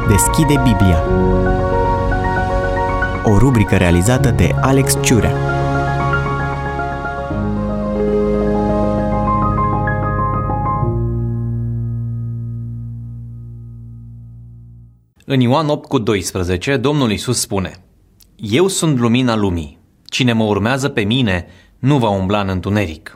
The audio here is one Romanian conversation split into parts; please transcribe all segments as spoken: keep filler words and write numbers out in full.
deschide Biblia. O rubrică realizată de Alex Ciurea. În Ioan opt cu doisprezece, Domnul Iisus spune: Eu sunt lumina lumii. Cine mă urmează pe mine nu va umbla în întuneric.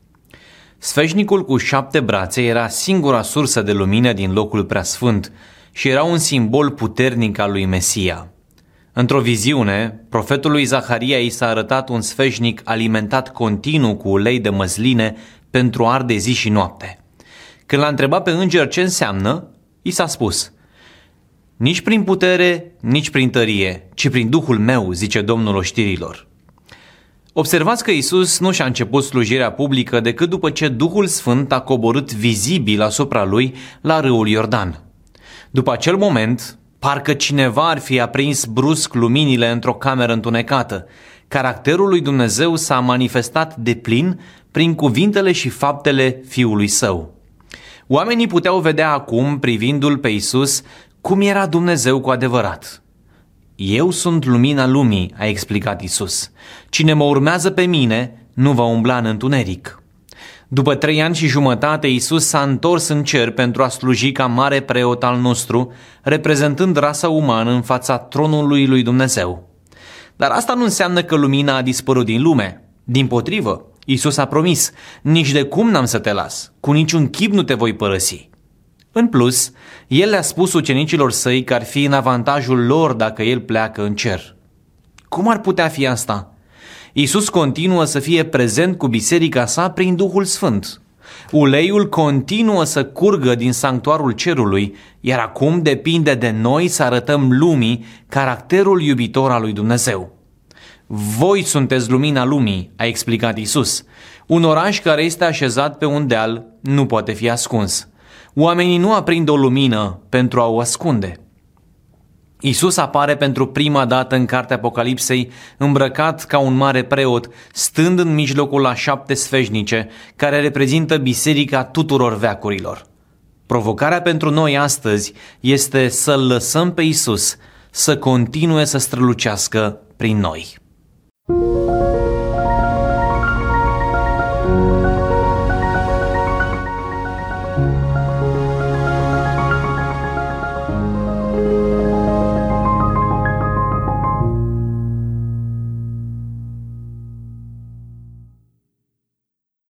Sfeșnicul cu șapte brațe era singura sursă de lumină din locul preasfânt și era un simbol puternic al lui Mesia. Într-o viziune, profetului Zaharia i s-a arătat un sfeșnic alimentat continuu cu ulei de măsline pentru a arde zi și noapte. Când l-a întrebat pe înger ce înseamnă, i s-a spus: Nici prin putere, nici prin tărie, ci prin Duhul meu, zice Domnul oștirilor. Observați că Iisus nu și-a început slujirea publică decât după ce Duhul Sfânt a coborât vizibil asupra lui la râul Iordan. După acel moment, parcă cineva ar fi aprins brusc luminile într-o cameră întunecată. Caracterul lui Dumnezeu s-a manifestat deplin prin cuvintele și faptele Fiului Său. Oamenii puteau vedea acum, privindu-L pe Iisus, cum era Dumnezeu cu adevărat. Eu sunt lumina lumii, a explicat Iisus. Cine mă urmează pe mine nu va umbla în întuneric. După trei ani și jumătate, Iisus s-a întors în cer pentru a sluji ca mare preot al nostru, reprezentând rasa umană în fața tronului lui Dumnezeu. Dar asta nu înseamnă că lumina a dispărut din lume. Dimpotrivă, Iisus a promis: nici de cum n-am să te las, cu niciun chip nu te voi părăsi. În plus, El le-a spus ucenicilor săi că ar fi în avantajul lor dacă El pleacă în cer. Cum ar putea fi asta? Iisus continuă să fie prezent cu biserica sa prin Duhul Sfânt. Uleiul continuă să curgă din sanctuarul cerului, iar acum depinde de noi să arătăm lumii caracterul iubitor al lui Dumnezeu. Voi sunteți lumina lumii, a explicat Iisus. Un oraș care este așezat pe un deal nu poate fi ascuns. Oamenii nu aprind o lumină pentru a o ascunde. Iisus apare pentru prima dată în cartea Apocalipsei îmbrăcat ca un mare preot, stând în mijlocul a șapte sfeșnice, care reprezintă biserica tuturor veacurilor. Provocarea pentru noi astăzi este să-L lăsăm pe Iisus să continue să strălucească prin noi.